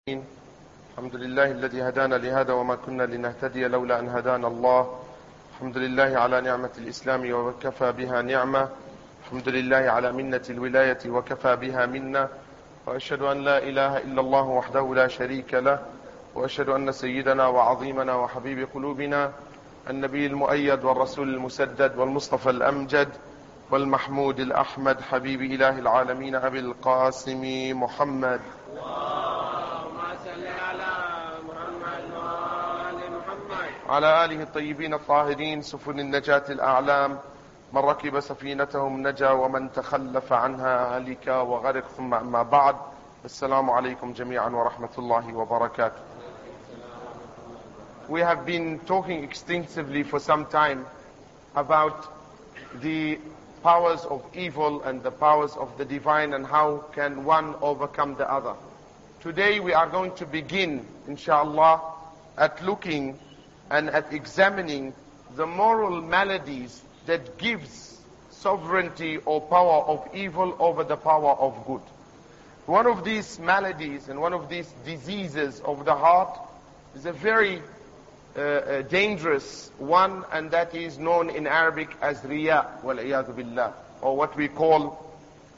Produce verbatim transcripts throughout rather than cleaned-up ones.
الحمد لله الذي هدانا لهذا وما كنا لنهتدي لولا أن هدانا الله. الحمد لله على نعمة الإسلام وكفى بها نعمة. الحمد لله على منة الولاية وكفى بها منة. وأشهد أن لا إله إلا الله وحده لا شريك له، وأشهد أن سيدنا وعظيمنا وحبيب قلوبنا النبي المؤيد والرسول المسدد والمصطفى الأمجد والمحمود الأحمد حبيب إله العالمين أبي القاسم محمد على آله الطيبين الطاهرين سفن النجاة الأعلام، من ركب سفينتهم نجا ومن تخلف عنها هلك وغرق. ثم أما بعد، السلام عليكم جميعا ورحمة الله وبركاته. We have been talking extensively for some time about the powers of evil and the powers of the divine and how can one overcome the other. Today we are going to begin, inshallah, at looking and at examining the moral maladies that gives sovereignty or power of evil over the power of good. One of these maladies and one of these diseases of the heart is a very uh, uh, dangerous one, and that is known in Arabic as riya, wal-iyadhu billah, or what we call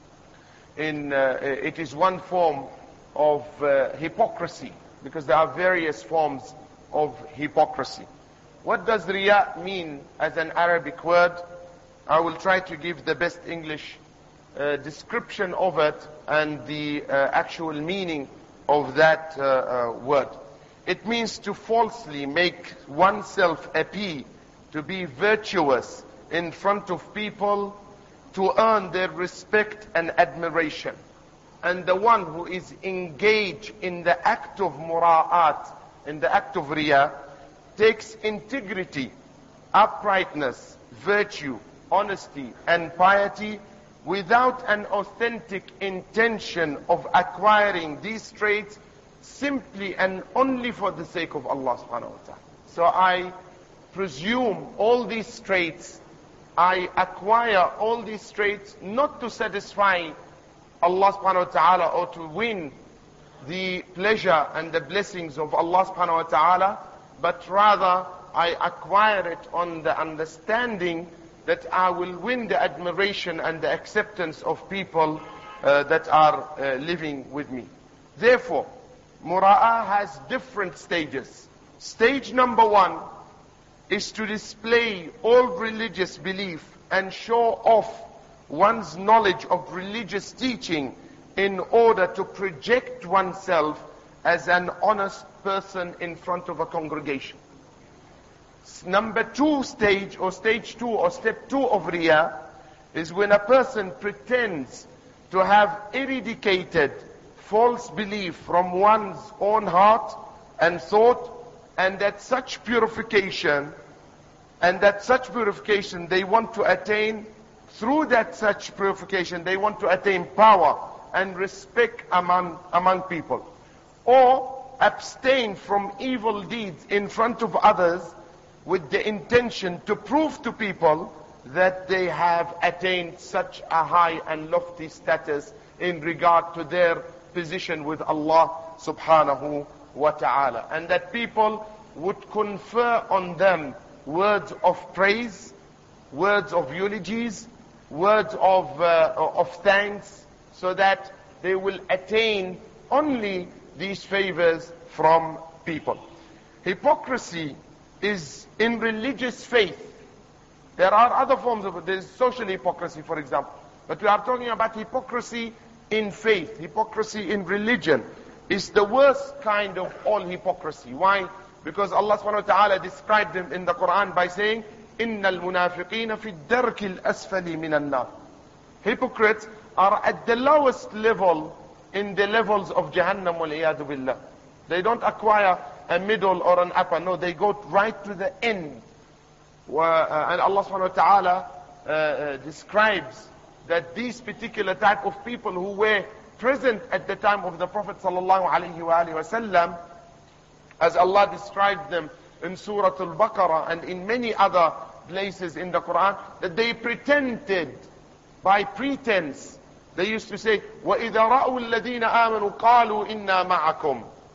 in, uh, it is one form of uh, hypocrisy, because there are various forms of hypocrisy. What does riya mean as an Arabic word? I will try to give the best English uh, description of it and the uh, actual meaning of that uh, uh, word. It means to falsely make oneself appear to be virtuous in front of people to earn their respect and admiration. And the one who is engaged in the act of mura'at, in the act of riya, takes integrity, uprightness, virtue, honesty, and piety without an authentic intention of acquiring these traits simply and only for the sake of Allah subhanahu wa ta'ala. So I presume all these traits, I acquire all these traits not to satisfy Allah subhanahu wa ta'ala or to win the pleasure and the blessings of Allah subhanahu wa ta'ala, but rather I acquire it on the understanding that I will win the admiration and the acceptance of people uh, that are uh, living with me. Therefore, mura'ah has different stages. Stage number one is to display all religious belief and show off one's knowledge of religious teaching in order to project oneself as an honest person in front of a congregation. Number two stage, or stage two, or step two of riya, is when a person pretends to have eradicated false belief from one's own heart and thought, and that such purification, and that such purification they want to attain, through that such purification they want to attain power and respect among, among people. Or abstain from evil deeds in front of others with the intention to prove to people that they have attained such a high and lofty status in regard to their position with Allah subhanahu wa ta'ala. And that people would confer on them words of praise, words of eulogies, words of, uh, of thanks, so that they will attain only these favors from people. Hypocrisy is in religious faith. There are other forms of it. There is social hypocrisy, for example. But we are talking about hypocrisy in faith. Hypocrisy in religion is the worst kind of all hypocrisy. Why? Because Allah subhanahu wa ta'ala described them in the Quran by saying, إِنَّ الْمُنَافِقِينَ فِي الدَّرْكِ الْأَسْفَلِ مِنَ النَّارِ. Hypocrites are at the lowest level in the levels of Jahannam, wal-iyadu billah. They don't acquire a middle or an upper. No, they go right to the end. Uh, and Allah subhanahu wa ta'ala uh, uh, describes that these particular type of people who were present at the time of the Prophet sallallahu alaihi wasallam, as Allah described them in Surah Al-Baqarah and in many other places in the Quran, that they pretended, by pretense, they used to say, وَإِذَا رَأُوا الَّذِينَ آمَنُوا قَالُوا إِنَّا مَعَكُمْ.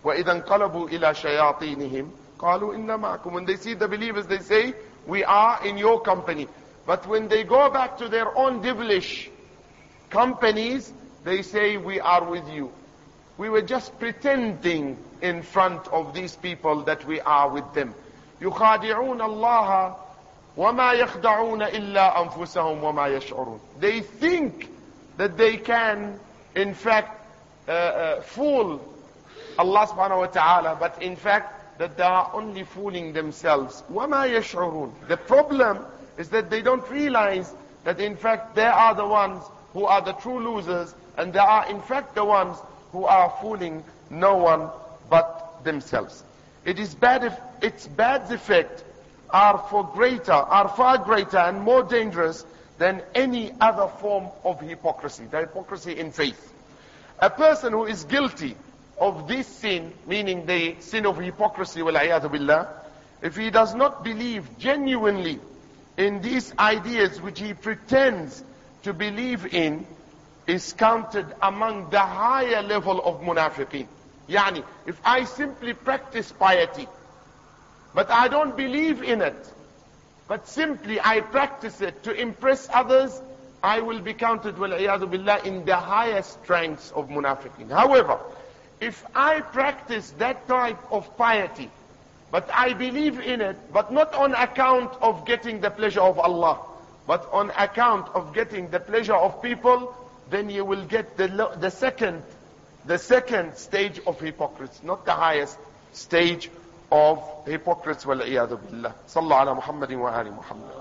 وَإِذَا انْقَلَبُوا إِلَى شَيَاطِينِهِمْ قَالُوا إِنَّا مَعَكُمْ. When they see the believers, they say, we are in your company. But when they go back to their own devilish companies, they say, we are with you. We were just pretending in front of these people that we are with them. يُخَادِعُونَ اللَّهَ وَمَا يَخْدَعُونَ إِلَّا أَنفُسَهُمْ وَمَا يَشْعُرُونَ. They think that they can, in fact, uh, uh, fool Allah subhanahu wa ta'ala, but in fact, that they are only fooling themselves. وَمَا يَشْعُرُونَ. The problem is that they don't realize that in fact they are the ones who are the true losers, and they are in fact the ones who are fooling no one but themselves. It is bad if its bad effect are for greater, are far greater and more dangerous than any other form of hypocrisy, the hypocrisy in faith. A person who is guilty of this sin, meaning the sin of hypocrisy, وَالْعِيَاذُ بِاللَّهِ, if he does not believe genuinely in these ideas which he pretends to believe in, is counted among the higher level of munafiqeen. Yani, if I simply practice piety, but I don't believe in it, but simply I practice it to impress others, I will be counted, وَالْعِيَاذُ بِاللَّهِ, in the highest ranks of munafiqeen. However, if I practice that type of piety, but I believe in it, but not on account of getting the pleasure of Allah, but on account of getting the pleasure of people, then you will get the, the second, the second stage of hypocrisy, not the highest stage of hypocrites. وَالْعِيَاذُ بِاللَّهِ. صَلَّى عَلَى مُحَمَّدٍ وَآلِ مُحَمَّدٍ.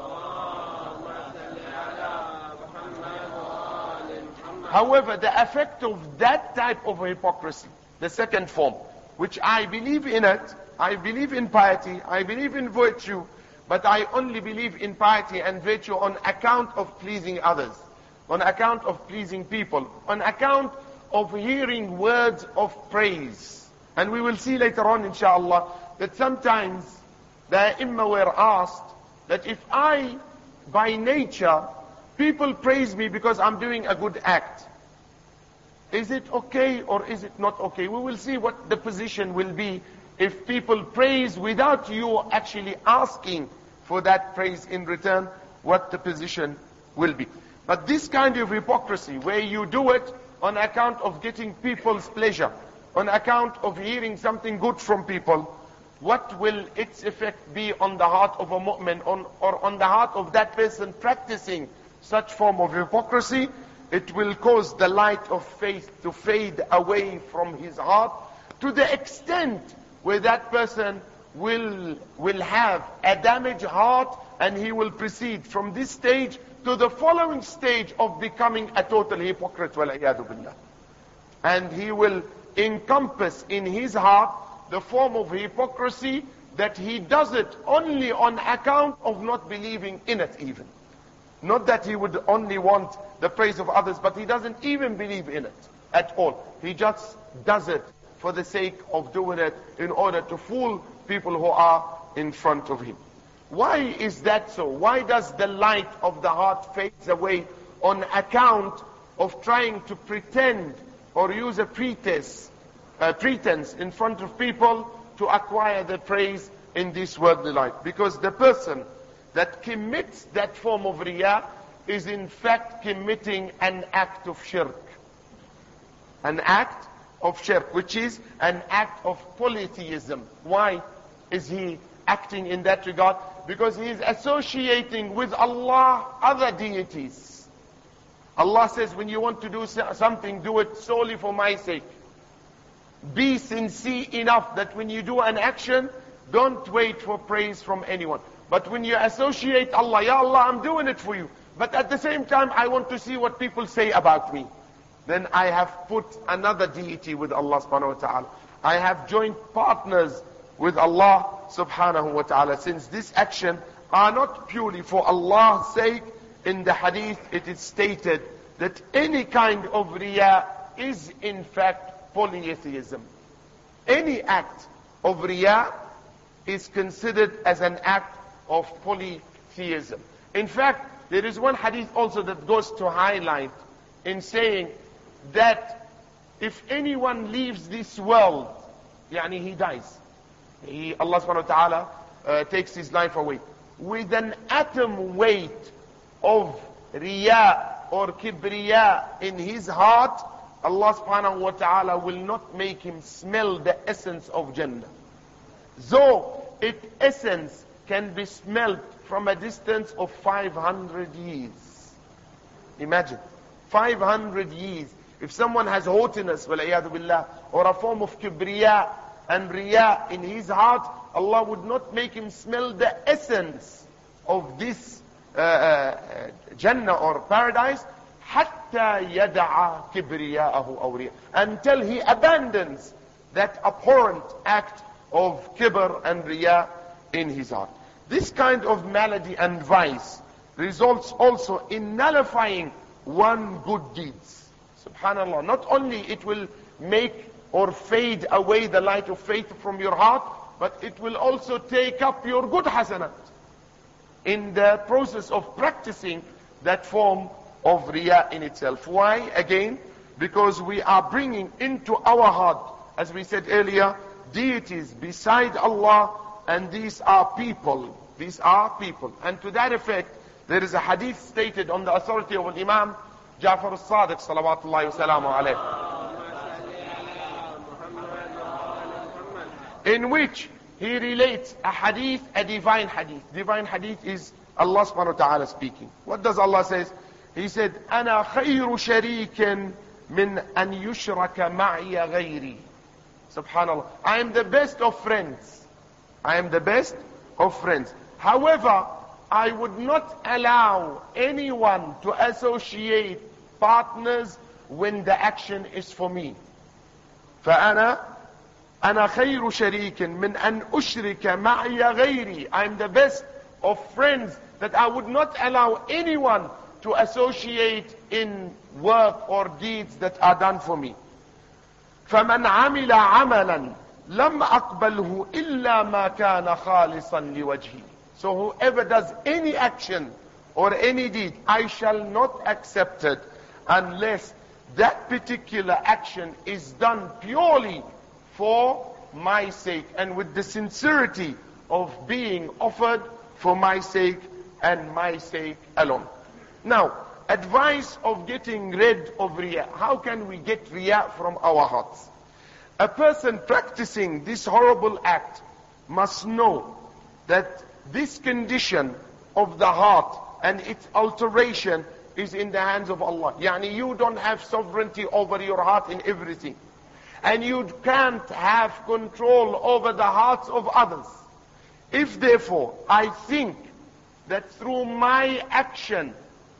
However, the effect of that type of hypocrisy, the second form, which I believe in it, I believe in piety, I believe in virtue, but I only believe in piety and virtue on account of pleasing others, on account of pleasing people, on account of hearing words of praise. And we will see later on, inshallah, that sometimes the Imam were asked that if I, by nature, people praise me because I'm doing a good act, is it okay or is it not okay? We will see what the position will be if people praise without you actually asking for that praise in return, what the position will be. But this kind of hypocrisy, where you do it on account of getting people's pleasure, on account of hearing something good from people, what will its effect be on the heart of a mu'min, on, or on the heart of that person practicing such form of hypocrisy? It will cause the light of faith to fade away from his heart, to the extent where that person will, will have a damaged heart, and he will proceed from this stage to the following stage of becoming a total hypocrite, وَالْعِيَاذُ بِاللَّهِ. And he will encompass in his heart the form of hypocrisy that he does it only on account of not believing in it even. Not that he would only want the praise of others, but he doesn't even believe in it at all. He just does it for the sake of doing it in order to fool people who are in front of him. Why is that so? Why does the light of the heart fade away on account of trying to pretend or use a pretense, uh, pretense in front of people to acquire the praise in this worldly life? Because the person that commits that form of riyah is in fact committing an act of shirk. An act of shirk, which is an act of polytheism. Why is he acting in that regard? Because he is associating with Allah other deities. Allah says, when you want to do something, do it solely for my sake. Be sincere enough that when you do an action, don't wait for praise from anyone. But when you associate Allah, Ya Allah, I'm doing it for you, but at the same time I want to see what people say about me, then I have put another deity with Allah subhanahu wa ta'ala. I have joined partners with Allah subhanahu wa ta'ala. Since this action are not purely for Allah's sake, in the hadith it is stated that any kind of riyah is in fact polytheism. Any act of riyah is considered as an act of polytheism. In fact, there is one hadith also that goes to highlight in saying that if anyone leaves this world Yani he dies. He, Allah subhanahu wa ta'ala uh, takes his life away. With an atom weight of riya or kibriya in his heart, Allah subhanahu wa ta'ala will not make him smell the essence of Jannah. Though its essence can be smelled from a distance of five hundred years. Imagine, five hundred years. If someone has haughtiness, wal'iyadu billah, or a form of kibriya and riya in his heart, Allah would not make him smell the essence of this uh, uh, Jannah or paradise, حَتَّى يَدَعَ كِبْرِيَاءَهُ أَوْ رِيَاءَهُ, until he abandons that abhorrent act of kibr and riya in his heart. This kind of malady and vice results also in nullifying one good deeds. Subhanallah. Not only it will make or fade away the light of faith from your heart, but it will also take up your good hasanat in the process of practicing that form of riya in itself. Why? Again, because we are bringing into our heart, as we said earlier, deities beside Allah, and these are people. These are people. And to that effect, there is a hadith stated on the authority of Imam Ja'far al-Sadiq, salawatullahi wa salamu alayhi, in which he relates a hadith, a divine hadith. Divine hadith is Allah subhanahu wa ta'ala speaking. What does Allah say? He said, أَنَا خَيْرُ شَرِيكٍ مِنْ أَنْ يُشْرَكَ مَعِيَ غَيْرِي. Subhanallah. I am the best of friends. I am the best of friends. However, I would not allow anyone to associate partners when the action is for me. فَأَنَا أَنَا خَيْرُ شَرِيكٍ مِنْ أَنْ أُشْرِكَ مَعِيَ غَيْرِي. I am the best of friends that I would not allow anyone to associate in work or deeds that are done for me. فَمَنْ عَمِلَ عَمَلًا لَمْ أَقْبَلْهُ إِلَّا مَا كَانَ خَالِصًا لِوَجْهِي. So whoever does any action or any deed, I shall not accept it unless that particular action is done purely for my sake and with the sincerity of being offered for my sake and my sake alone. Now, advice of getting rid of riya. How can we get riya from our hearts? A person practicing this horrible act must know that this condition of the heart and its alteration is in the hands of Allah. Yani you don't have sovereignty over your heart in everything. And you can't have control over the hearts of others. If therefore I think that through my action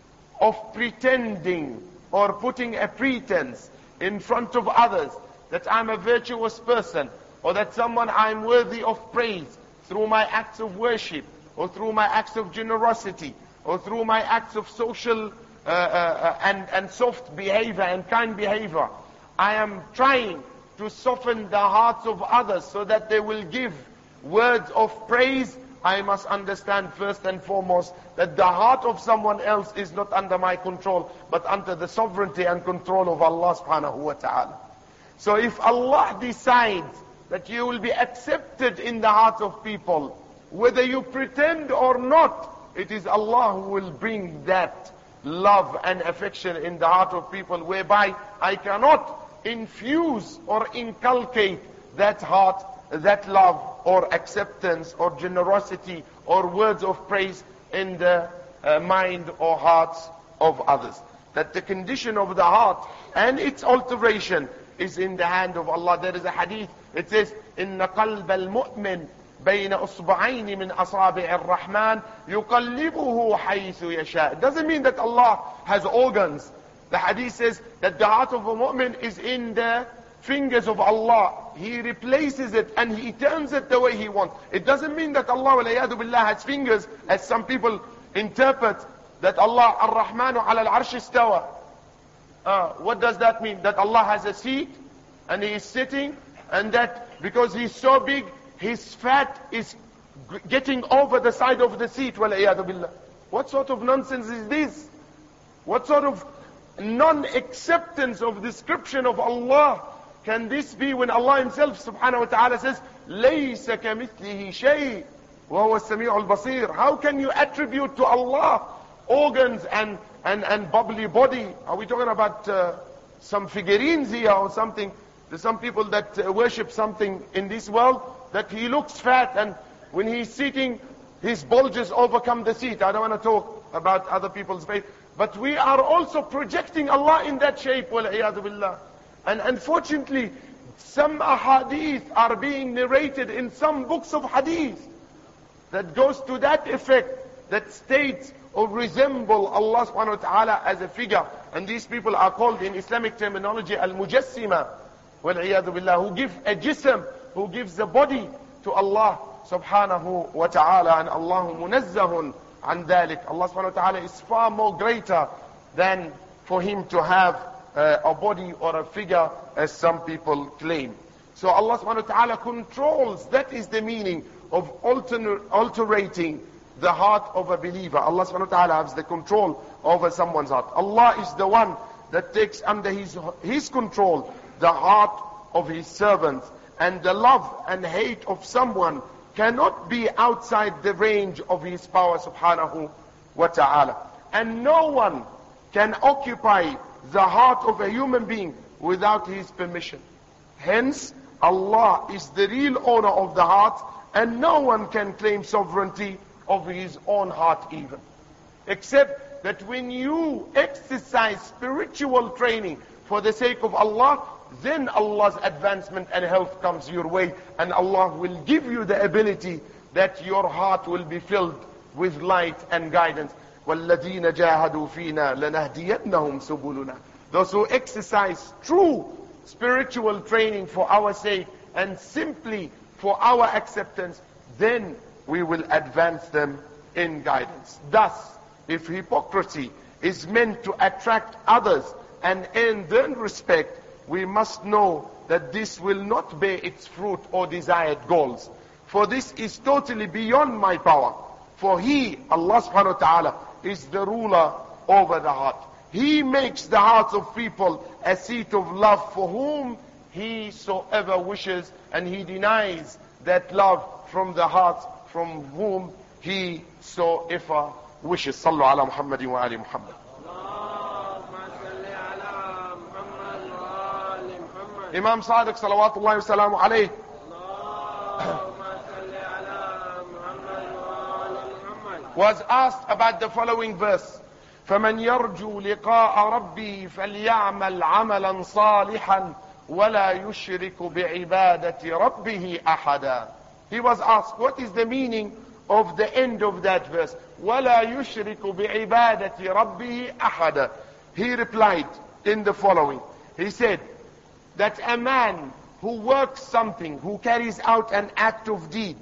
of pretending or putting a pretense in front of others that I'm a virtuous person, or that someone I'm worthy of praise through my acts of worship, or through my acts of generosity, or through my acts of social uh, uh, and, and soft behavior and kind behavior, I am trying to soften the hearts of others so that they will give words of praise. I must understand first and foremost that the heart of someone else is not under my control, but under the sovereignty and control of Allah subhanahu wa ta'ala. So if Allah decides that you will be accepted in the hearts of people, whether you pretend or not, it is Allah who will bring that love and affection in the heart of people, whereby I cannot infuse or inculcate that heart, that love or acceptance or generosity or words of praise in the uh, mind or hearts of others. That the condition of the heart and its alteration is in the hand of Allah. There is a hadith, it says, إِنَّ قَلْبَ الْمُؤْمِنِ بَيْنَ أُصْبَعَيْنِ مِنْ أَصَابِعِ الرَّحْمَنِ يُقَلِّبُهُ حَيْثُ يَشَاءُ. It doesn't mean that Allah has organs. The hadith says that the heart of a mu'min is in the fingers of Allah. He replaces it and He turns it the way He wants. It doesn't mean that Allah walayadu billah has fingers, as some people interpret that Allah ar-Rahmanu ala al-arsh istawa. Uh, what does that mean? That Allah has a seat and He is sitting, and that because He's so big, His fat is getting over the side of the seat. Walayadu billah. What sort of nonsense is this? What sort of non-acceptance of description of Allah can this be when Allah himself subhanahu wa ta'ala says, لَيْسَ كَمِثْلِهِ شَيْءٍ وَهُوَ السَّمِيعُ الْبَصِيرُ? How can you attribute to Allah organs and, and, and bubbly body? Are we talking about uh, some figurines here or something? There's some people that uh, worship something in this world that he looks fat, and when he's sitting, his bulges overcome the seat. I don't want to talk about other people's faith, but we are also projecting Allah in that shape, wal-iyadu billah. And unfortunately, some ahadith are being narrated in some books of hadith that goes to that effect, that states or resemble Allah subhanahu wa ta'ala as a figure. And these people are called in Islamic terminology al-mujassima, wal-iyadu billah, who give a jism, who gives the body to Allah subhanahu wa ta'ala. And Allahu munazzahun an dhalik. Allah subhanahu wa ta'ala is far more greater than for him to have uh, a body or a figure as some people claim. So Allah subhanahu wa ta'ala controls. That is the meaning of alter alterating the heart of a believer. Allah subhanahu wa ta'ala has the control over someone's heart. Allah is the one that takes under his, his control the heart of his servants. And the love and hate of someone cannot be outside the range of his power subhanahu wa ta'ala. And no one can occupy the heart of a human being without his permission. Hence, Allah is the real owner of the heart, and no one can claim sovereignty of his own heart even. Except that when you exercise spiritual training for the sake of Allah, then Allah's advancement and help comes your way, and Allah will give you the ability that your heart will be filled with light and guidance. وَالَّذِينَ جَاهَدُوا فِينَا لَنَهْدِيَنَّهُمْ سُبُلُنَا. Those who exercise true spiritual training for our sake and simply for our acceptance, then we will advance them in guidance. Thus, if hypocrisy is meant to attract others and earn their respect, we must know that this will not bear its fruit or desired goals. For this is totally beyond my power. For He, Allah subhanahu wa ta'ala, is the ruler over the heart. He makes the hearts of people a seat of love for whom He so ever wishes, and He denies that love from the hearts from whom He so ever wishes. Sallu ala Muhammadin wa ali Muhammad. Imam Sadiq salawatullahi wa salamu alayhi was asked about the following verse. فَمَنْ يَرْجُو لِقَاءَ رَبِّهِ فَلْيَعْمَلْ عَمَلًا صَالِحًا وَلَا يُشْرِكُ بِعِبَادَةِ رَبِّهِ أَحَدًا. He was asked, what is the meaning of the end of that verse? وَلَا يُشْرِكُ بِعِبَادَةِ رَبِّهِ أَحَدًا. He replied in the following. He said that a man who works something, who carries out an act of deed,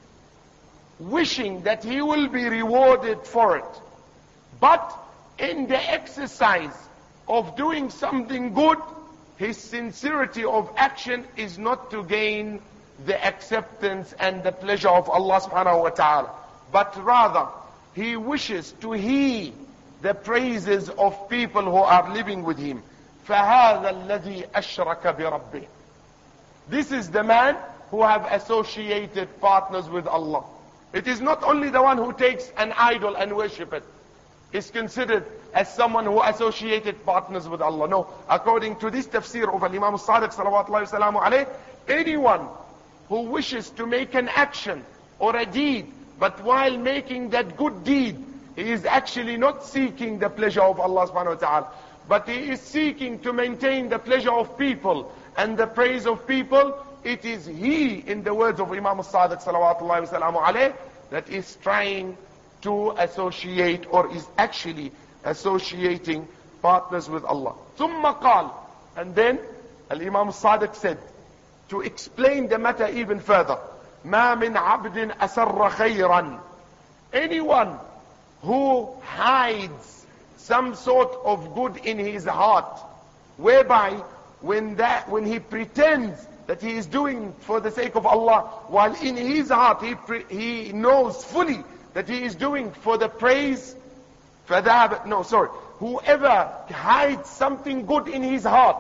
wishing that he will be rewarded for it, but in the exercise of doing something good, his sincerity of action is not to gain the acceptance and the pleasure of Allah subhanahu wa ta'ala, but rather he wishes to hear the praises of people who are living with him. فَهَذَا الَّذِي أَشْرَكَ بِرَبِّهِ. This is the man who have associated partners with Allah. It is not only the one who takes an idol and worship it is considered as someone who associated partners with Allah. No, according to this tafsir of Imam al-Sadiq salawatullahi wa salamu alayhi, anyone who wishes to make an action or a deed, but while making that good deed, he is actually not seeking the pleasure of Allah subhanahu wa ta'ala, but he is seeking to maintain the pleasure of people and the praise of people. It is he, in the words of Imam al-Sadiq salawatullahi wa salamu alayhi, that is trying to associate or is actually associating partners with Allah. ثُمَّ قال, and then Al-Imam al-Sadiq said, to explain the matter even further, مَا مِنْ عَبْدٍ أَسَرَّ خَيْرًا. Anyone who hides some sort of good in his heart, whereby when that when he pretends that he is doing for the sake of Allah, while in his heart he pre he knows fully that he is doing for the praise, فَذَهَبَ, no sorry, whoever hides something good in his heart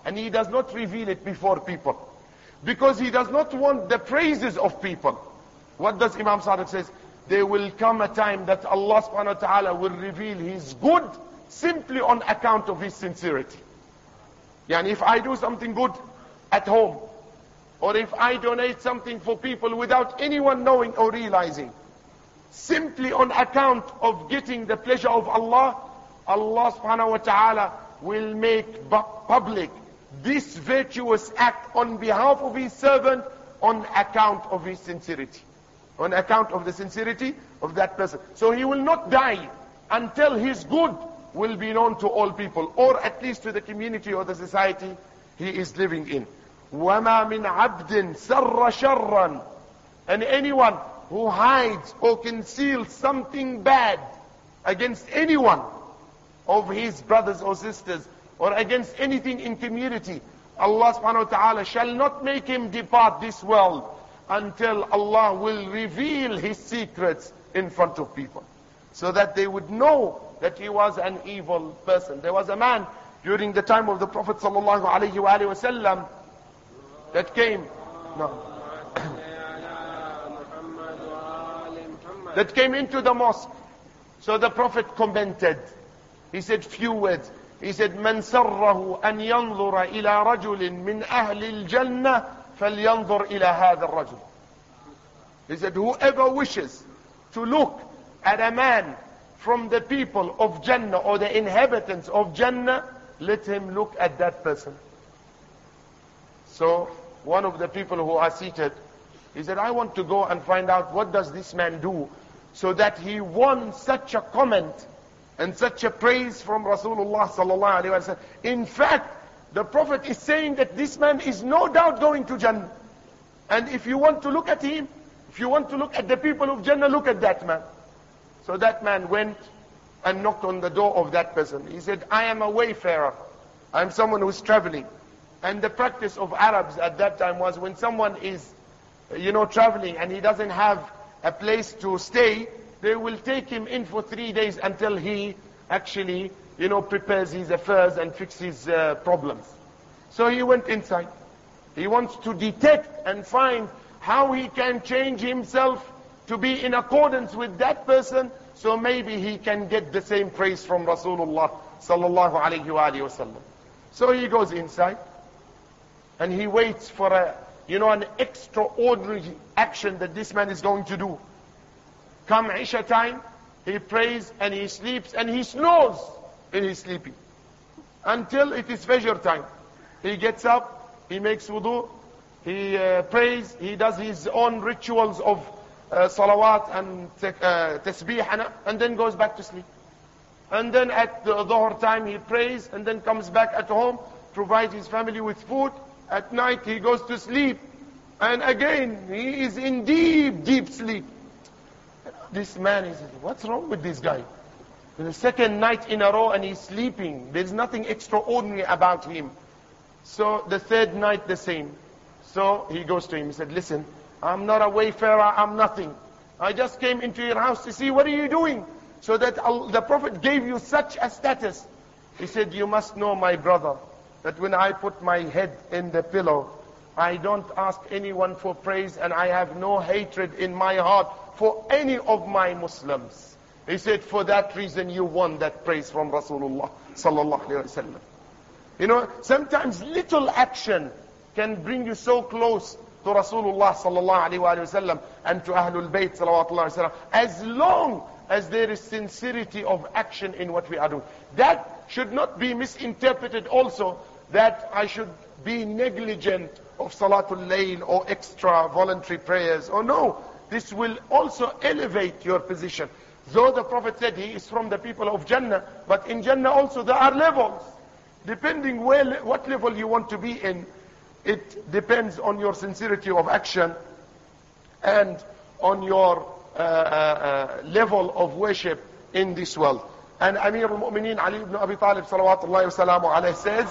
and he does not reveal it before people. Because he does not want the praises of people. What does Imam Sadiq says? There will come a time that Allah subhanahu wa ta'ala will reveal his good simply on account of his sincerity. Yani if I do something good at home, or if I donate something for people without anyone knowing or realizing, simply on account of getting the pleasure of Allah, Allah subhanahu wa ta'ala will make public this virtuous act on behalf of his servant on account of his sincerity. On account of the sincerity of that person. So he will not die until his good will be known to all people, or at least to the community or the society he is living in. وَمَا مِنْ عَبْدٍ سَرَّ شَرًّا. And anyone who hides or conceals something bad against anyone of his brothers or sisters, or against anything in community, Allah subhanahu wa ta'ala shall not make him depart this world until Allah will reveal his secrets in front of people, so that they would know that he was an evil person. There was a man during the time of the Prophet sallallahu alaihi wasallam that came, no, that came into the mosque. So the Prophet commented. He said few words. He said, "Man sarrahu an yanzura ila rajulin min ahli al-jannah فَلْيَنْظُرْ إِلَى هَذَا الرَّجُلِ." He said, whoever wishes to look at a man from the people of Jannah or the inhabitants of Jannah, let him look at that person. So one of the people who are seated, he said, I want to go and find out what does this man do so that he won such a comment and such a praise from Rasulullah sallallahu alaihi wasallam. In fact, the Prophet is saying that this man is no doubt going to Jannah. And if you want to look at him, if you want to look at the people of Jannah, look at that man. So that man went and knocked on the door of that person. He said, I am a wayfarer. I am someone who is traveling. And the practice of Arabs at that time was when someone is, you know, traveling and he doesn't have a place to stay, they will take him in for three days until he actually, you know, prepares his affairs and fixes uh, problems. So he went inside. He wants to detect and find how he can change himself to be in accordance with that person, so maybe he can get the same praise from Rasulullah sallallahu alayhi wa alihi wasallam. So he goes inside and he waits for a, you know, an extraordinary action that this man is going to do. Come Isha time, he prays and he sleeps and he snores in his sleeping until it is Fajr time. He gets up, he makes wudu, he uh, prays, he does his own rituals of uh, salawat and uh, tasbih, and then goes back to sleep. And then at the dhuhr time he prays and then comes back at home, provides his family with food. At night he goes to sleep, and again he is in deep, deep sleep. This man is, what's wrong with this guy? The second night in a row and he's sleeping. There's nothing extraordinary about him. So the third night the same. So he goes to him, he said, listen, I'm not a wayfarer, I'm nothing. I just came into your house to see what are you doing, so that the Prophet gave you such a status. He said, you must know, my brother, that when I put my head in the pillow, I don't ask anyone for praise, and I have no hatred in my heart for any of my Muslims. He said, for that reason you won that praise from Rasulullah sallallahu alaihi wasallam. You know, sometimes little action can bring you so close to Rasulullah sallallahu alaihi wasallam and to Ahlul Bayt sallallahu alaihi wasallam, as long as there is sincerity of action in what we are doing. That should not be misinterpreted also, that I should be negligent of Salatul Layl or extra voluntary prayers. Oh no, this will also elevate your position. Though the Prophet said he is from the people of Jannah, but in Jannah also there are levels. Depending where, what level you want to be in, it depends on your sincerity of action and on your uh, uh, level of worship in this world. And Amir al-Mu'mineen Ali ibn Abi Talib salawatullahi wa salamu alayhi says,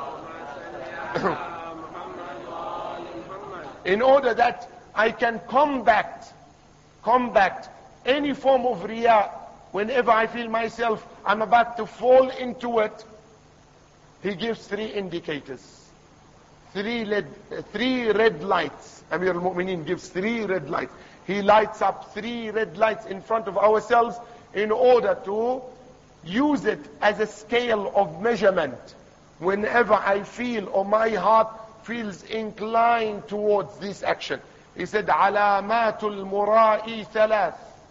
in order that I can combat, combat any form of riyā, whenever I feel myself I'm about to fall into it, he gives three indicators. Three red, three red lights. Amir al-Mu'mineen gives three red lights. He lights up three red lights in front of ourselves in order to use it as a scale of measurement. Whenever I feel or my heart feels inclined towards this action. He said, عَلَامَاتُ الْمُرَائِي ثَلَاث.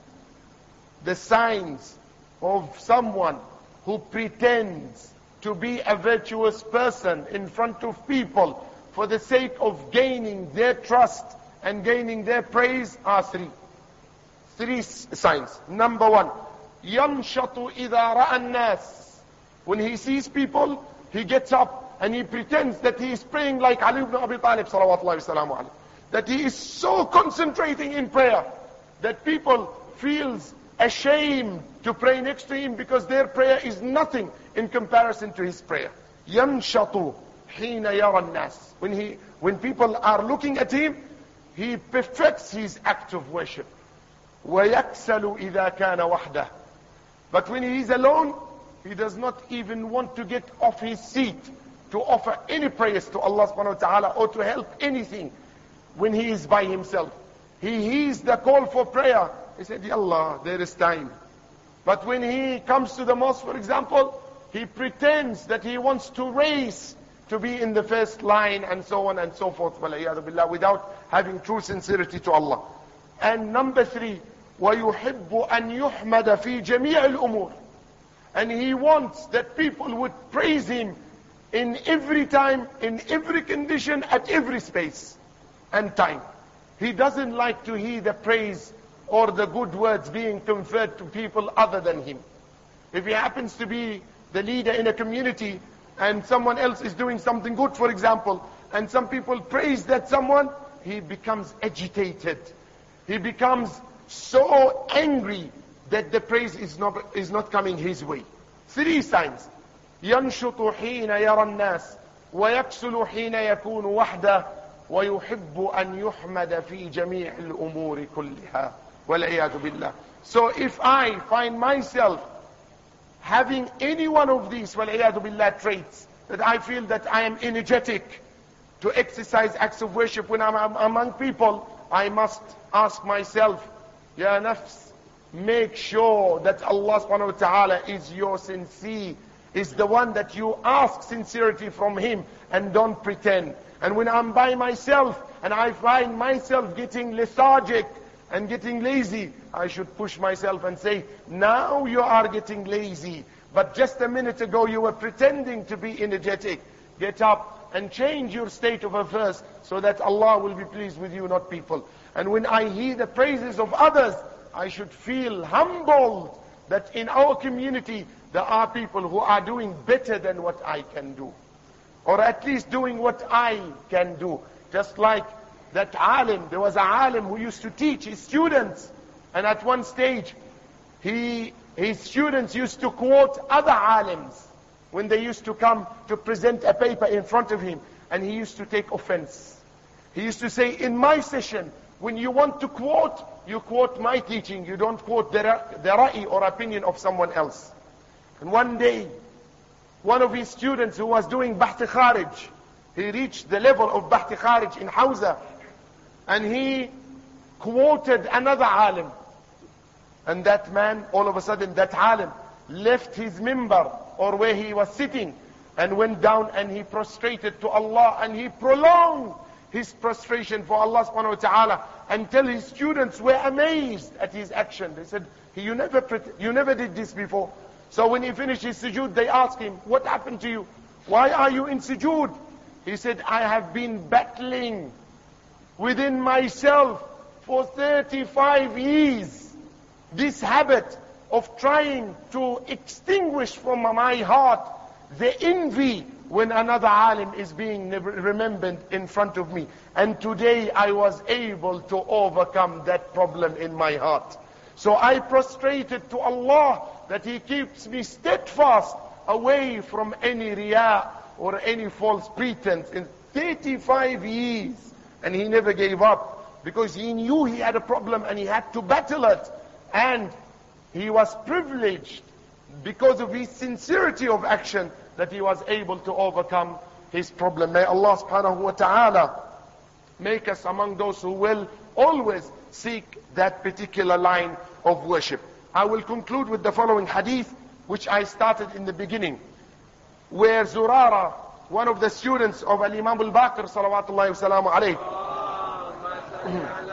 The signs of someone who pretends to be a virtuous person in front of people for the sake of gaining their trust and gaining their praise are three. Three signs. Number one, يَنْشَطُ إِذَا رَأَى النَّاسِ. When he sees people, he gets up and he pretends that he is praying like Ali ibn Abi Talib salawatullahi wa salamu alayhi. That he is so concentrating in prayer that people feels ashamed to pray next to him because their prayer is nothing in comparison to his prayer. يَنْشَطُ حِينَ يَرَى النَّاسِ. When he, when people are looking at him, he perfects his act of worship. وَيَكْسَلُ إِذَا كَانَ وَحْدَهُ. But when he is alone, he does not even want to get off his seat to offer any praise to Allah subhanahu wa ta'ala or to help anything when he is by himself. He hears the call for prayer. He said, Ya Allah, there is time. But when he comes to the mosque, for example, he pretends that he wants to race to be in the first line and so on and so forth, without having true sincerity to Allah. And number three, وَيُحِبُّ أَن يُحْمَدَ فِي جَمِيعِ الْأُمُورِ. And he wants that people would praise him in every time, in every condition, at every space and time. He doesn't like to hear the praise or the good words being conferred to people other than him. If he happens to be the leader in a community and someone else is doing something good, for example, and some people praise that someone, he becomes agitated. He becomes so angry that the praise is not, is not coming his way. Three signs. يَنْشُطُ حِينَ يَرَى النَّاسِ وَيَكْسُلُ حِينَ يَكُونُ وَحْدَهُ وَيُحِبُّ أَنْ يُحْمَدَ فِي جَمِيعِ الْأُمُورِ كُلِّهَا وَالْعِيَاذُ بِاللَّهِ. So if I find myself having any one of these وَالْعِيَاذُ بِاللَّهِ traits, that I feel that I am energetic to exercise acts of worship when I'm among people, I must ask myself, Ya nafs, make sure that Allah subhanahu wa ta'ala is your sincere, is the one that you ask sincerity from him and don't pretend. And when I'm by myself and I find myself getting lethargic and getting lazy, I should push myself and say, now you are getting lazy, but just a minute ago you were pretending to be energetic. Get up and change your state of affairs so that Allah will be pleased with you, not people. And when I hear the praises of others, I should feel humbled that in our community there are people who are doing better than what I can do. Or at least doing what I can do. Just like that alim, there was a alim who used to teach his students. And at one stage, he, his students used to quote other alims when they used to come to present a paper in front of him. And he used to take offense. He used to say, in my session, when you want to quote, you quote my teaching. You don't quote the, the ra'i or opinion of someone else. And one day, one of his students who was doing Bahth Kharij, he reached the level of Bahth Kharij in Hawza, and he quoted another alim. And that man, all of a sudden, that alim left his mimbar, or where he was sitting, and went down and he prostrated to Allah, and he prolonged his prostration for Allah subhanahu wa ta'ala until his students were amazed at his action. They said, you never, you never did this before. So when he finished his sujood, they asked him, what happened to you? Why are you in sujood? He said, I have been battling within myself for thirty-five years this habit of trying to extinguish from my heart the envy when another alim is being remembered in front of me. And today I was able to overcome that problem in my heart. So I prostrated to Allah that He keeps me steadfast away from any riya or any false pretense in thirty-five years. And he never gave up because he knew he had a problem and he had to battle it. And he was privileged because of his sincerity of action that he was able to overcome his problem. May Allah subhanahu wa ta'ala make us among those who will always seek that particular line of worship. I will conclude with the following hadith, which I started in the beginning, where Zurara, one of the students of Al-Imam al-Baqir, salawatullahi wa salamu alayhi,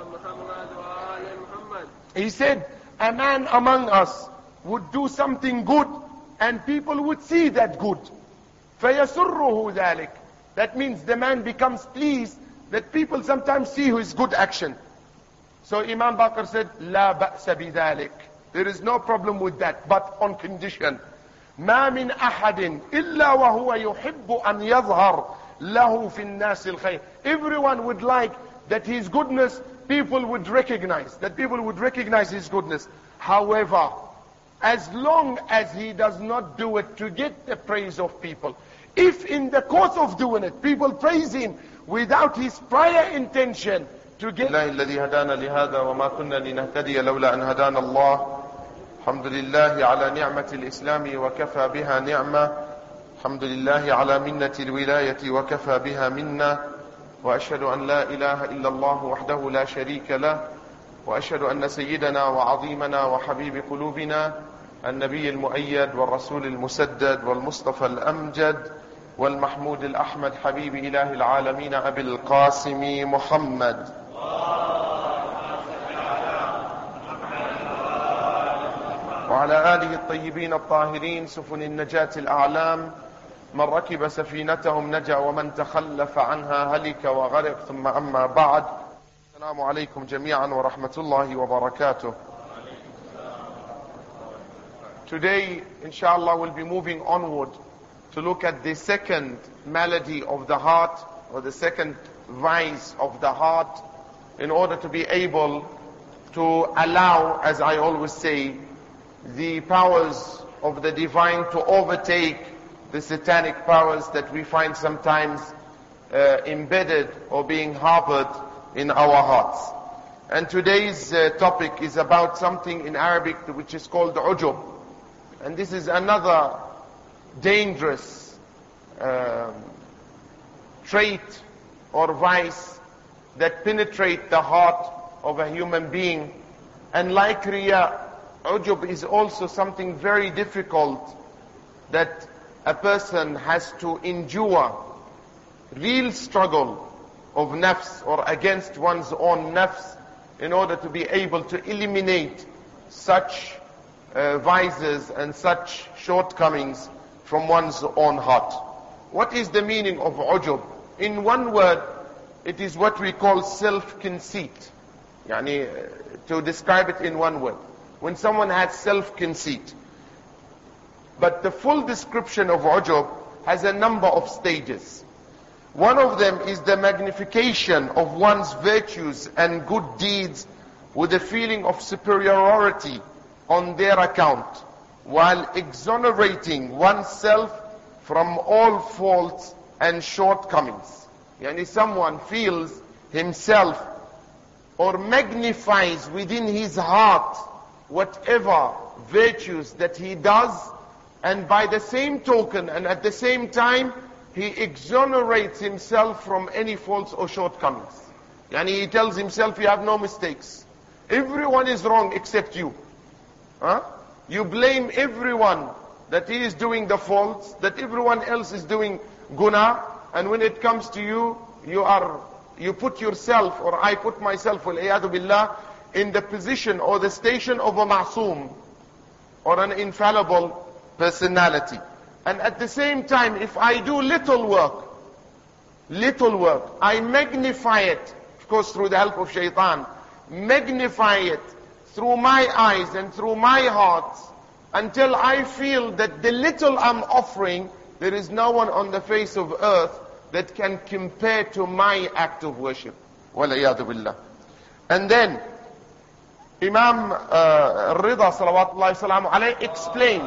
he said, a man among us would do something good, and people would see that good. فَيَسُرُّهُ ذَلِكَ. That means the man becomes pleased that people sometimes see his good action. So Imam Baqir said, لا بأس بذلك. There is no problem with that, but on condition. ما من أحد إلا وهو يحب أن يظهر له في الناس الخير. Everyone would like that his goodness, people would recognize, that people would recognize his goodness. However, as long as he does not do it to get the praise of people, if in the course of doing it, people praise him without his prior intention to get... الله الذي هدانا لهذا وما كنا لنهتدي لولا أن هدانا الله. الحمد لله على نعمة الإسلام وكفى بها نعمة. الحمد لله على منة الولاية وكفى بها منا. وأشهد أن لا إله إلا الله وحده لا شريك له. وأشهد أن سيدنا وعظيمنا وحبيب قلوبنا النبي المؤيد والرسول المسدد والمصطفى الأمجد والمحمود الأحمد حبيب إله العالمين أبي القاسم محمد وعلى آله الطيبين الطاهرين سفن النجاة الأعلام من ركب سفينتهم نجا ومن تخلف عنها هلك وغرق. ثم أما بعد. السلام عليكم جميعا ورحمة الله وبركاته. Today, inshallah, we'll be moving onward to look at the second malady of the heart, or the second vice of the heart, in order to be able to allow, as I always say, the powers of the divine to overtake the satanic powers that we find sometimes uh, embedded or being harbored in our hearts. And today's uh, topic is about something in Arabic which is called ujub. And this is another dangerous uh, trait or vice that penetrate the heart of a human being. And like riya, ujub is also something very difficult that a person has to endure. Real struggle of nafs, or against one's own nafs, in order to be able to eliminate such uh, vices and such shortcomings from one's own heart. What is the meaning of ujub? In one word, it is what we call self-conceit. Yani, uh, to describe it in one word, when someone has self-conceit. But the full description of ujub has a number of stages. One of them is the magnification of one's virtues and good deeds with a feeling of superiority on their account, while exonerating oneself from all faults and shortcomings. Yani someone feels himself or magnifies within his heart whatever virtues that he does, and by the same token and at the same time, he exonerates himself from any faults or shortcomings. Yani he tells himself, you have no mistakes. Everyone is wrong except you. Huh? You blame everyone that he is doing the faults, that everyone else is doing guna, and when it comes to you, you are, you put yourself, or I put myself, wal-iyadu billah, in the position or the station of a ma'soom, or an infallible personality. And at the same time, if I do little work, little work, I magnify it, of course through the help of shaitan, magnify it through my eyes and through my heart, until I feel that the little I'm offering, there is no one on the face of earth that can compare to my act of worship. Wal-iyadu billah. And then, Imam uh, Rida salawatullahi salamu alayhi explains,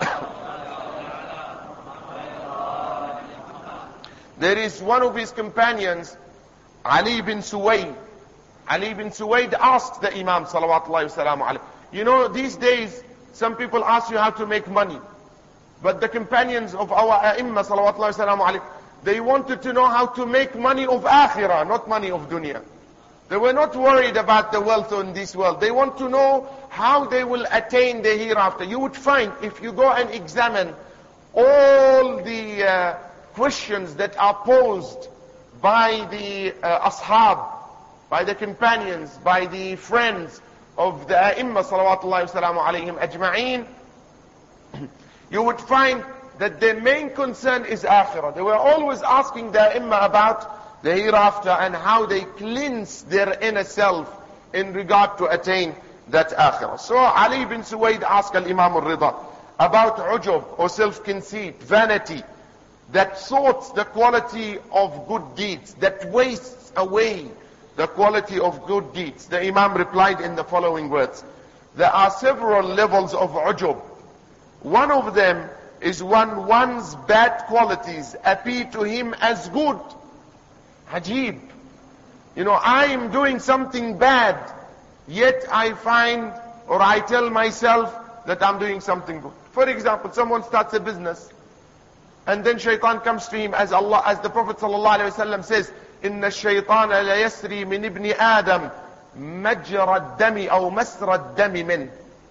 there is one of his companions, Ali bin Suwayd. Ali bin Suwayd asked the Imam salawatullahi salamu alayhi, you know, these days, some people ask you how to make money. But the companions of our A'imma, salawatullahi salamu alayhi, they wanted to know how to make money of akhirah, not money of dunya. They were not worried about the wealth in this world. They want to know how they will attain the hereafter. You would find, if you go and examine all the uh, questions that are posed by the uh, ashab, by the companions, by the friends of the A'imma, salawatullahi salamu alayhim ajma'een, you would find that their main concern is akhirah. They were always asking the A'imma about the hereafter and how they cleanse their inner self in regard to attain that akhirah. So Ali bin Suwaid asked Al-Imam al-Rida about ujub or self-conceit, vanity, that thwarts the quality of good deeds, that wastes away the quality of good deeds. The Imam replied in the following words: there are several levels of ujub. One of them is when one's bad qualities appear to him as good. Ajib. You know, I am doing something bad, yet I find, or I tell myself that I'm doing something good. For example, someone starts a business, and then shaitan comes to him, as Allah, as the Prophet sallallahu alaihi wasallam says, إن الشيطان لا يسري من ابن آدم مجرى الدم أو مسرى الدم من.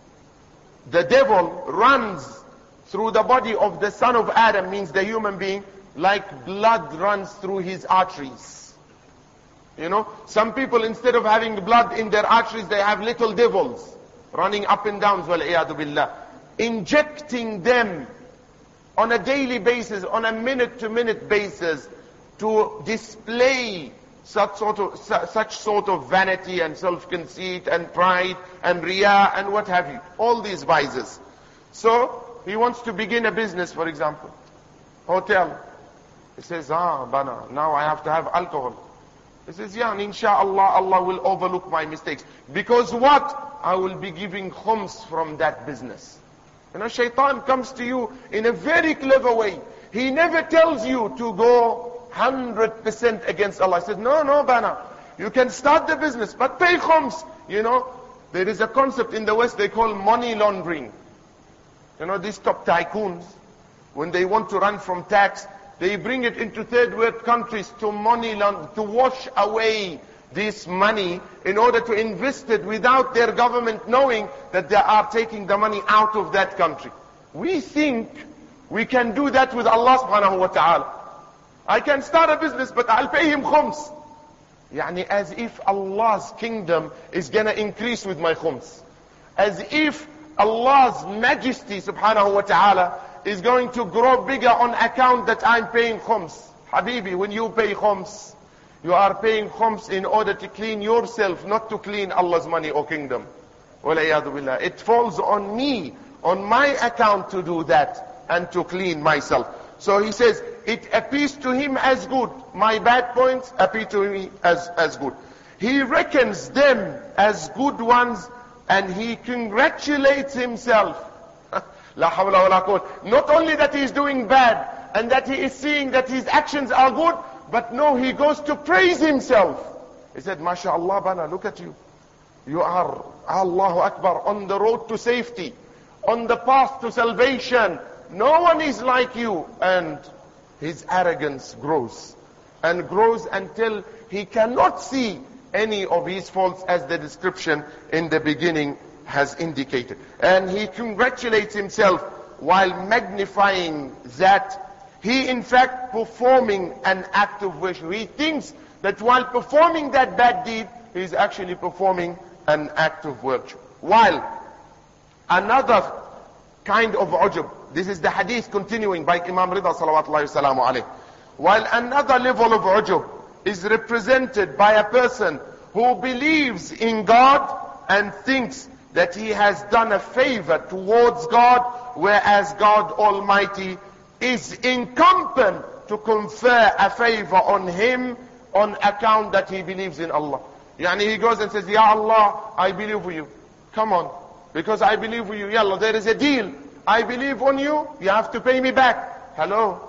The devil runs through the body of the son of Adam, means the human being, like blood runs through his arteries. You know, some people, instead of having blood in their arteries, they have little devils running up and down, wal-iyadu billah, injecting them on a daily basis, on a minute-to-minute basis, to display such sort of such sort of vanity and self-conceit and pride and riyah and what have you, all these vices. So he wants to begin a business, for example, hotel. He says, ah, bana, now I have to have alcohol. He says, yeah, and inshallah, Allah will overlook my mistakes. Because what? I will be giving khums from that business. You know, shaitan comes to you in a very clever way. He never tells you to go one hundred percent against Allah. He says, no, no, bana, you can start the business, but pay khums. You know, there is a concept in the West they call money laundering. You know, these top tycoons, when they want to run from tax, they bring it into third world countries to money laundering, to wash away this money in order to invest it without their government knowing that they are taking the money out of that country. We think we can do that with Allah subhanahu wa ta'ala. I can start a business, but I'll pay him khums. Yani as if Allah's kingdom is gonna increase with my khums. As if Allah's majesty subhanahu wa ta'ala is going to grow bigger on account that I'm paying khums. Habibi, when you pay khums, you are paying khums in order to clean yourself, not to clean Allah's money or kingdom. Walayadu billah. It falls on me, on my account to do that and to clean myself. So he says, it appears to him as good. My bad points appear to me as, as good. He reckons them as good ones and he congratulates himself. La hawla wa la quwwata. Not only that he is doing bad and that he is seeing that his actions are good, but no, he goes to praise himself. He said, MashaAllah, bana, look at you. You are, Allahu Akbar, on the road to safety, on the path to salvation. No one is like you. And his arrogance grows and grows until he cannot see any of his faults, as the description in the beginning has indicated. And he congratulates himself while magnifying that he in fact performing an act of virtue. He thinks that while performing that bad deed, he is actually performing an act of virtue. While another kind of ujub, this is the hadith continuing by Imam Rida salawatullahi salamu alayhi. While another level of ujub is represented by a person who believes in God and thinks that he has done a favor towards God, whereas God Almighty is incompetent to confer a favor on him on account that he believes in Allah. Yani he goes and says, Ya Allah, I believe you. Come on, because I believe you. Ya Allah, there is a deal. I believe on you, you have to pay me back. Hello?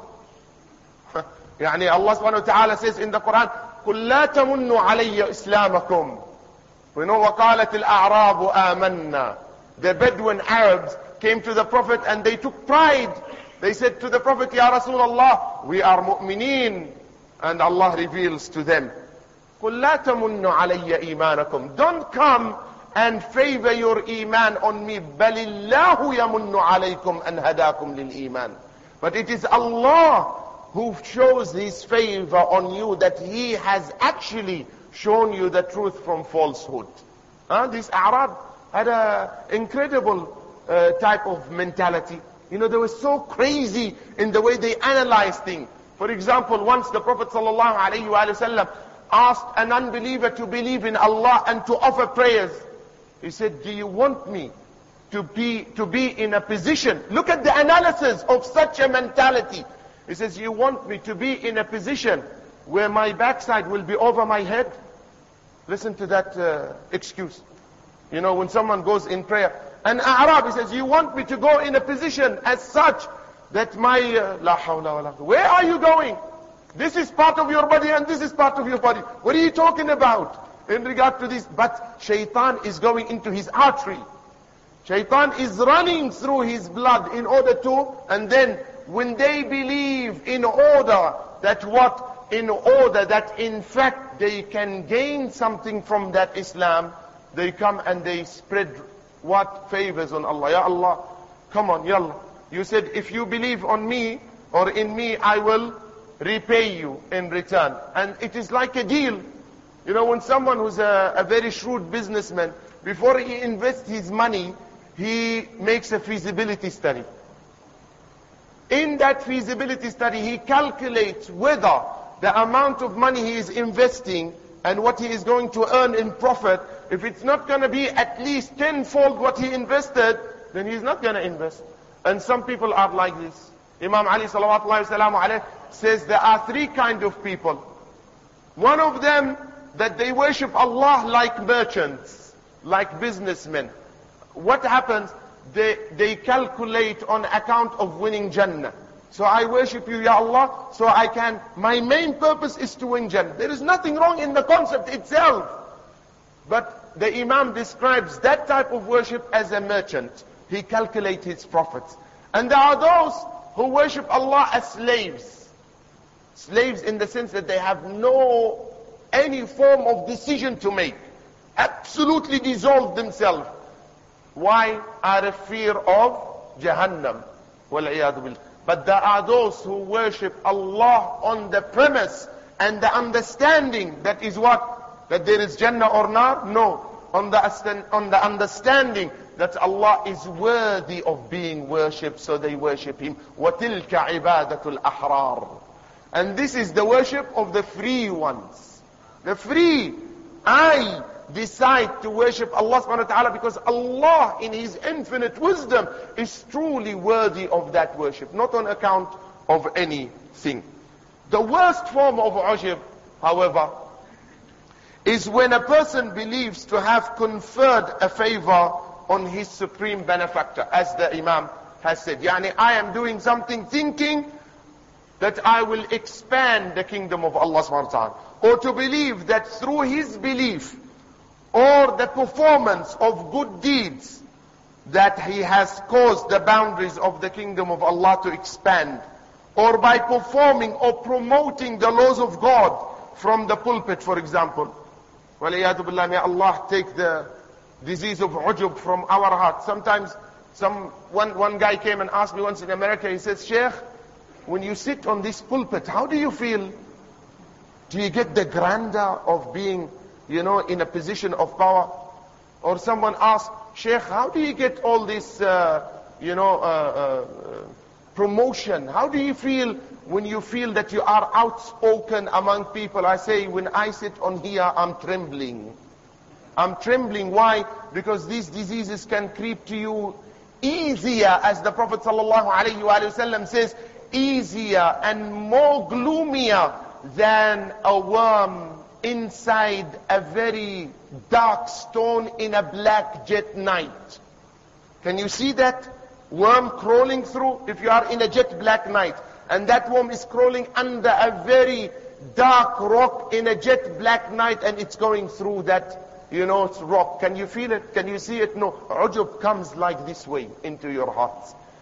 Yani Allah subhanahu wa ta'ala says in the Quran, قُلْ لَا تَمُنُّوا عَلَيَّ إِسْلَامَكُمْ. We know وَقَالَتِ الْأَعْرَابُ آمَنَّا. The Bedouin Arabs came to the Prophet and they took pride They said to the Prophet, Ya Rasulullah, we are mu'mineen. And Allah reveals to them, قُلْ لَا تَمُنُّ عَلَيَّ إِيمَانَكُمْ. Don't come and favor your iman on me. بَلِ اللَّهُ يَمُنُّ عَلَيْكُمْ أَنْ هَدَاكُمْ لِلْإِيمَانِ. But it is Allah who shows His favor on you, that He has actually shown you the truth from falsehood. Huh? This Arab had an incredible uh, type of mentality. You know, they were so crazy in the way they analyze things. For example, once the Prophet ﷺ asked an unbeliever to believe in Allah and to offer prayers. He said, do you want me to be, to be in a position? Look at the analysis of such a mentality. He says, you want me to be in a position where my backside will be over my head? Listen to that uh, excuse. You know, when someone goes in prayer, an Arab, he says, you want me to go in a position as such that my, uh, la hawla wa la quwwata. Where are you going? This is part of your body and this is part of your body. What are you talking about in regard to this? But shaitan is going into his artery. Shaitan is running through his blood in order to, and then when they believe in order that what? In order that in fact they can gain something from that Islam, they come and they spread what? Favors on Allah. Ya Allah, come on, yallah. You said, if you believe on me or in me, I will repay you in return. And it is like a deal. You know, when someone who's a, a very shrewd businessman, before he invests his money, he makes a feasibility study. In that feasibility study, he calculates whether the amount of money he is investing and what he is going to earn in profit, if it's not going to be at least tenfold what he invested, then he's not going to invest. And some people are like this. Imam Ali salawatullahi wa alayhi says there are three kind of people. One of them, that they worship Allah like merchants, like businessmen. What happens? They, they calculate on account of winning Jannah. So I worship you, Ya Allah, so I can, my main purpose is to win Jannah. There is nothing wrong in the concept itself. But the Imam describes that type of worship as a merchant. He calculates his profits. And there are those who worship Allah as slaves. Slaves in the sense that they have no, any form of decision to make. Absolutely dissolve themselves. Why? Out of fear of Jahannam. Wal-iyadu billah. But there are those who worship Allah on the premise and the understanding that is what? That there is Jannah or Nar? No. On the, on the understanding that Allah is worthy of being worshipped, so they worship Him. وَتِلْكَ عِبَادَةُ الْأَحْرَارِ. And this is the worship of the free ones. The free. I decide to worship Allah subhanahu wa ta'ala because Allah in His infinite wisdom is truly worthy of that worship, not on account of anything. The worst form of ujub, however, is when a person believes to have conferred a favor on his supreme benefactor, as the Imam has said. Yani, I am doing something thinking that I will expand the kingdom of Allah subhanahu wa ta'ala. Or to believe that through his belief or the performance of good deeds that he has caused the boundaries of the kingdom of Allah to expand. Or by performing or promoting the laws of God from the pulpit, for example. وَلِيَادُ بِاللَّهِ, may Allah take the disease of ujub from our heart. Sometimes, some one, one guy came and asked me once in America, he says, Sheikh, when you sit on this pulpit, how do you feel? Do you get the grandeur of being, you know, in a position of power? Or someone asked, Sheikh, how do you get all this, uh, you know, uh, uh, promotion? How do you feel when you feel that you are outspoken among people? I say, when I sit on here, I'm trembling. I'm trembling. Why? Because these diseases can creep to you easier, as the Prophet sallallahu alaihi wasallam says, easier and more gloomier than a worm inside a very dark stone in a black jet night. Can you see that worm crawling through? If you are in a jet black night, and that worm is crawling under a very dark rock in a jet black night, and it's going through that, you know, rock. Can you feel it? Can you see it? No. Ujub comes like this way into your hearts.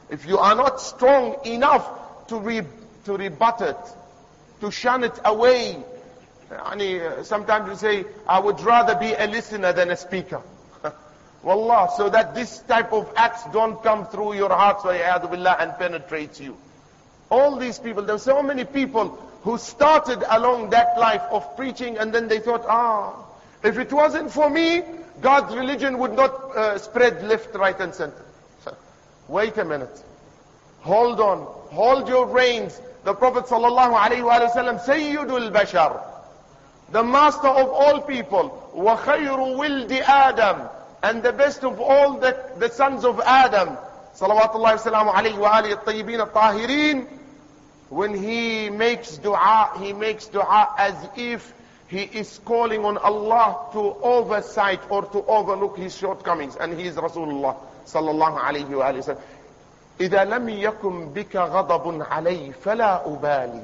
if you are not strong enough to re, to rebut it, to shun it away. Yani, sometimes you say, I would rather be a listener than a speaker. Wallah, so that this type of acts don't come through your heart, wa'iyadu billah, and penetrate you. All these people, there are so many people who started along that life of preaching, and then they thought, ah, if it wasn't for me, God's religion would not uh, spread left, right, and center. Wait a minute. Hold on. Hold your reins. The Prophet sallallahu alaihi wasallam, Sayyidul Bashar, the master of all people, wa khayru wildi Adam, and the best of all the, the sons of Adam, salawatullahi wasallam alayhi wa alihi at-tayyibin at-tahirin, when he makes dua, he makes dua as if he is calling on Allah to oversight or to overlook his shortcomings, and he is Rasulullah sallallahu alayhi wa sallam. إذا لم يكن بك غضب علي فلا أبالي.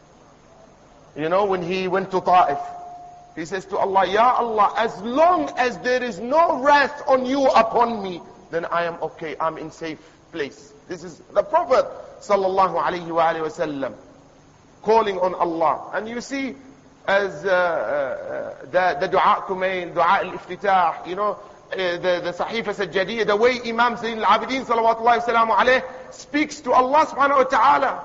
You know, when he went to Ta'if, he says to Allah, Ya Allah, as long as there is no wrath on you upon me, then I am okay, I'm in safe place. This is the Prophet sallallahu alayhi wa sallam calling on Allah. And you see, as uh, uh, the, the dua kumain, dua al-iftitah, you know, uh, the, the Sahifa Sajjadiyya, the way Imam Zayn al-Abidin salawatullahi salamu alayh speaks to Allah subhanahu wa ta'ala.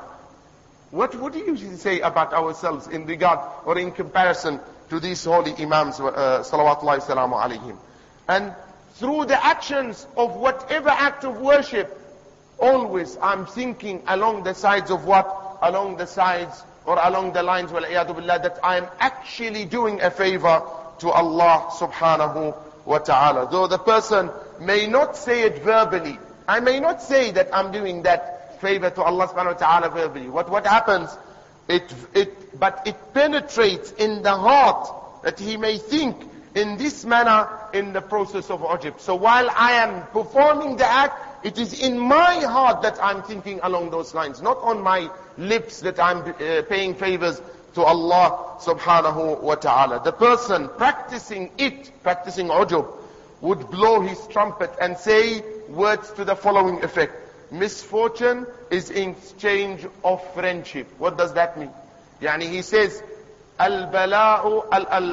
What would you say about ourselves in regard or in comparison to these holy Imams uh, salawatullahi salamu alayhim? And through the actions of whatever act of worship, always I'm thinking along the sides of what? Along the sides or along the lines, wal-iyadu billah, that I'm actually doing a favor to Allah subhanahu wa ta'ala. Though the person may not say it verbally, I may not say that I'm doing that favor to Allah subhanahu wa ta'ala verbally. What, what happens? It, it, but it penetrates in the heart that he may think in this manner in the process of ujub. So while I am performing the act, it is in my heart that I'm thinking along those lines, not on my lips that I'm uh, paying favors to Allah subhanahu wa ta'ala. The person practicing it, practicing ujub, would blow his trumpet and say words to the following effect. Misfortune is in exchange of friendship. What does that mean? Yani he says, Al-bala'u,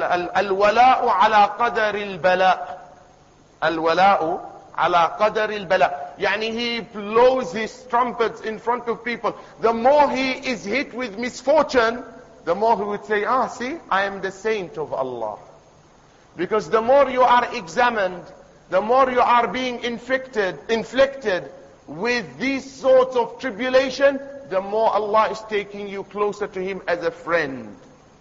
al-wala'u ala qadari al-bala'. Al-wala'u ala qadari al-bala'. Yani he blows his trumpets in front of people. The more he is hit with misfortune, the more he would say, ah, see, I am the saint of Allah. Because the more you are examined, the more you are being inflicted, inflicted with these sorts of tribulation, the more Allah is taking you closer to Him as a friend.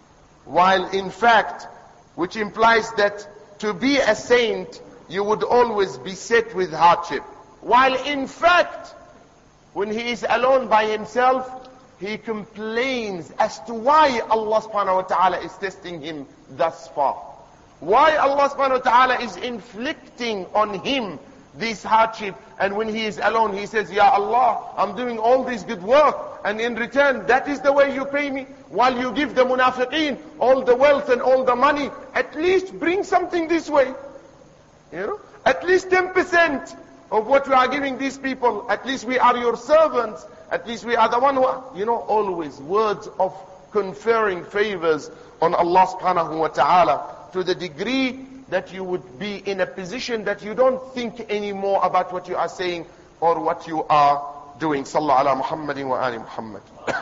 While in fact, which implies that to be a saint, you would always be set with hardship. While in fact, when he is alone by himself, he complains as to why Allah subhanahu wa ta'ala is testing him thus far. Why Allah subhanahu wa ta'ala is inflicting on him this hardship, and when he is alone, he says, Ya Allah, I'm doing all this good work, and in return, that is the way you pay me? While you give the munafiqeen all the wealth and all the money, at least bring something this way. You know, at least ten percent of what we are giving these people, at least we are your servants, at least we are the one who are, you know, always words of conferring favors on Allah subhanahu wa ta'ala, to the degree that you would be in a position that you don't think anymore about what you are saying or what you are doing. Sallallahu ala Muhammadin wa ali Muhammad.